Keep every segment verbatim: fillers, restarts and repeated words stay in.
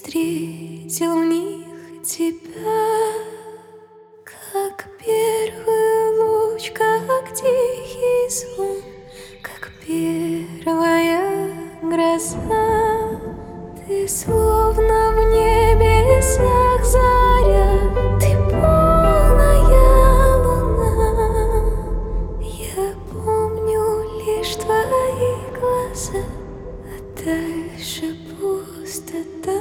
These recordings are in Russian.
встретил в них тебя, как первый луч, как тихий звон, как первая гроза. Ты словно в небесах заря, ты полная луна. Я помню лишь твои глаза, а дальше пустота.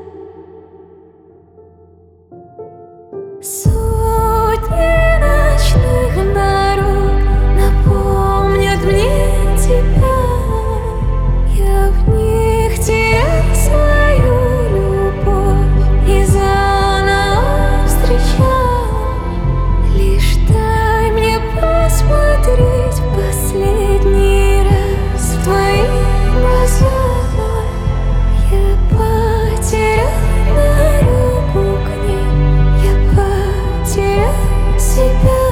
Сотни ночных дорог напомнят мне тебя. Я в них теряю свою любовь и заново встречаю. Лишь дай мне посмотреть в последний раз в твои глаза. Я потерял дорогу к ним, я потерял себя.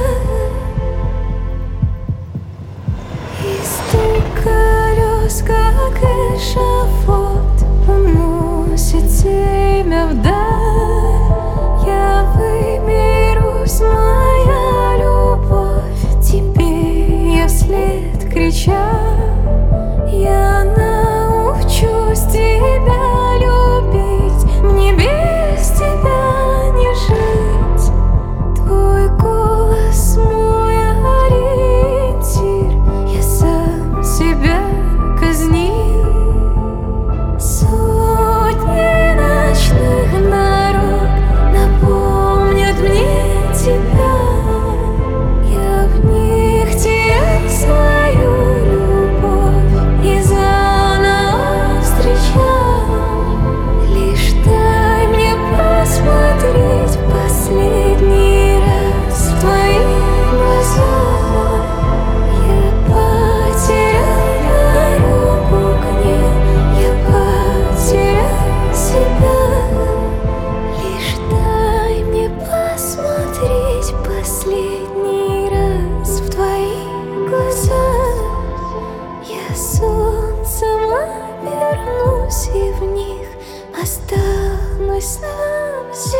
И стук колес, как эшафот, уносит тебя вдаль. Я выберусь, моя любовь, тебе я вслед крича. Я научусь тебя любить, мне без тебя не жить. Твой голос мой ориентир, я сам себя казнил. Сотни ночных дорог напомнят мне тебя. Я в них теряю свою любовь и заново встречаю. Лишь дай мне посмотреть в последний раз в твои глаза. Я потерял дорогу к ним, я потерял себя. Лишь дай мне посмотреть последний раз в твои глаза. Я солнцем обернусь и в них останусь навсегда.